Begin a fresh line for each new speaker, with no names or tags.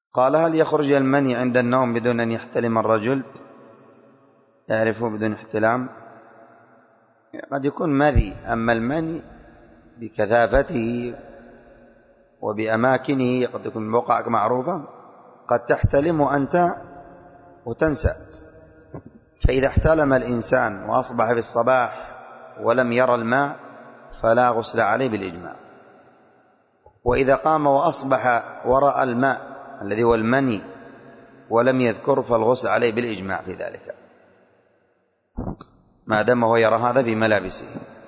قال: هل يخرج المني عند النوم بدون أن يحتلم الرجل؟ يعرفه بدون احتلام؟ قد يكون مذي، أما المني بكثافته وبأماكنه قد يكون بقعك معروفة، قد تحتلم أنت وتنسى. فإذا احتلم الإنسان وأصبح في الصباح ولم يرى الماء فلا غسل عليه بالإجماع. وإذا قام وأصبح وراء الماء الذي هو المني ولم يذكر فالغسل عليه بالإجماع في ذلك، ما دام هو يرى هذا في ملابسه.